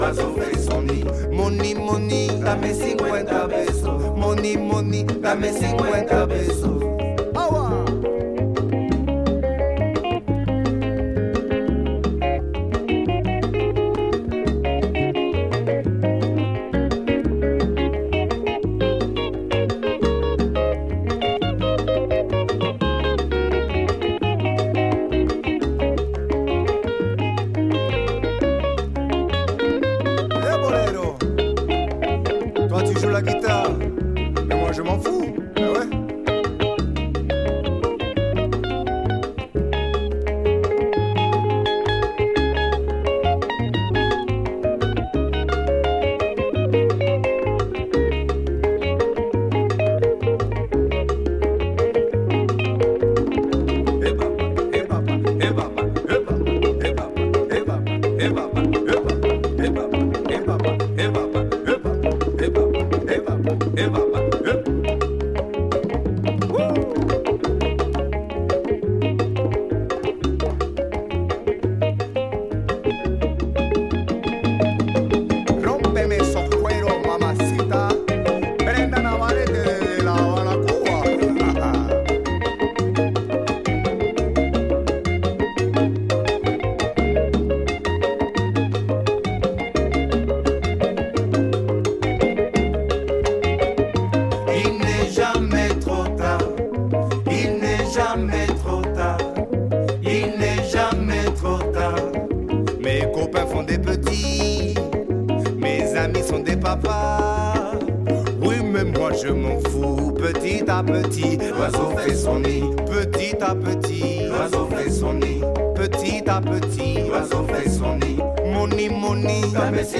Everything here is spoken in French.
Oiseau fait son nid. Money, money, dame 50 pesos. Money, money, dame 50 pesos. Awa. Toi tu joues la guitare, mais moi je m'en fous. Ah ouais. Rómpeme esos cueros, mamacita. Brenda Navarrete de La Habana, Cuba. Il n'est jamais trop tard. Il n'est jamais trop tard. Il n'est jamais trop tard. Mes copains font des petits. Mes amis sont des papas. Oui, mais moi je m'en fous. Petit à petit, l'oiseau fait son nid. Petit à petit, l'oiseau fait son nid. Petit à petit, l'oiseau fait son nid. Money, money,